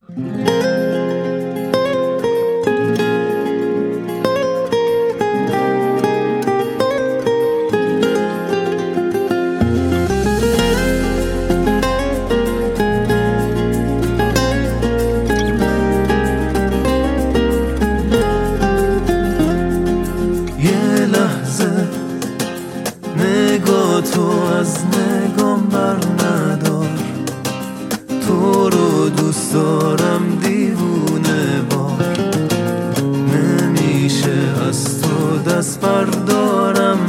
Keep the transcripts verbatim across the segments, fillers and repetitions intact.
نگاه تو از نگام بر ندار، تو رو دوست دارم دیوونه بار. نمیشه از تو دست بردارم،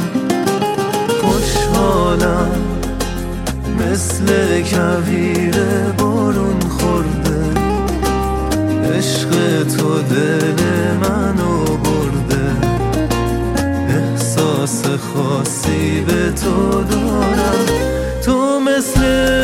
خوشحالم مثل کویر بارون خورده. عشق تو دل منو برده، احساس خاصی به تو دارم. تو مثل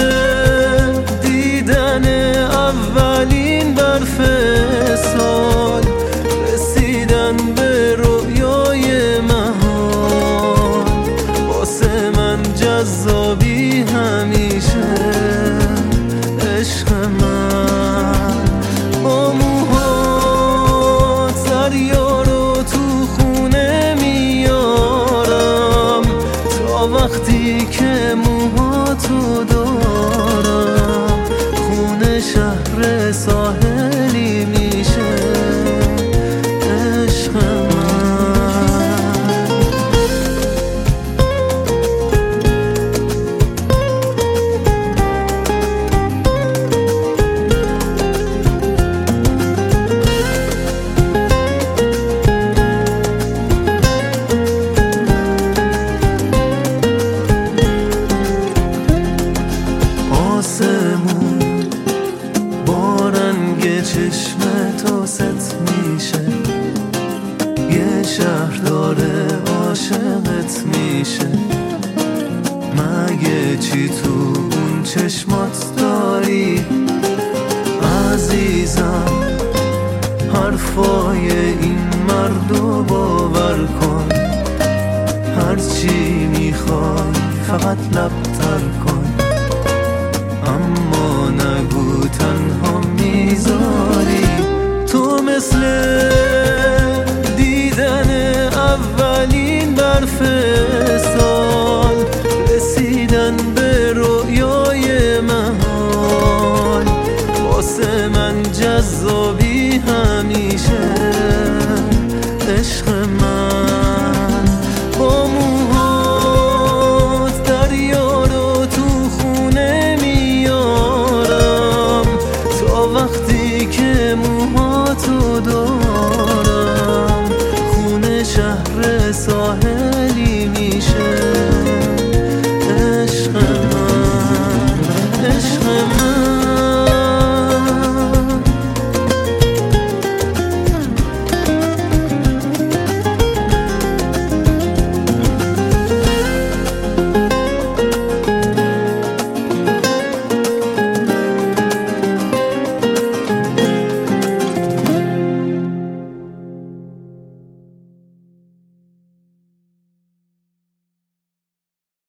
دیدن اولین برف سال، رسیدن به رویای محال. واسه من جذابی همیشه عشق من. با موهات دریا رو تو خونه میارم، تا وقتی که موهاتو دارم. خونه شهر ساحلی میشه عشق من. آسمون با رنگ چشم تو ست میشه، یه شهر داره عاشقت میشه. مگه چی تو اون چشمات داری عزیزم؟ حرفای این مردو باور کن، هرچی میخوای فقط لب تر کن. اما نگو تنها میذاری. تو مثل دیدن اولین برف سال، رسیدن به رویای محال. واسه من جذابی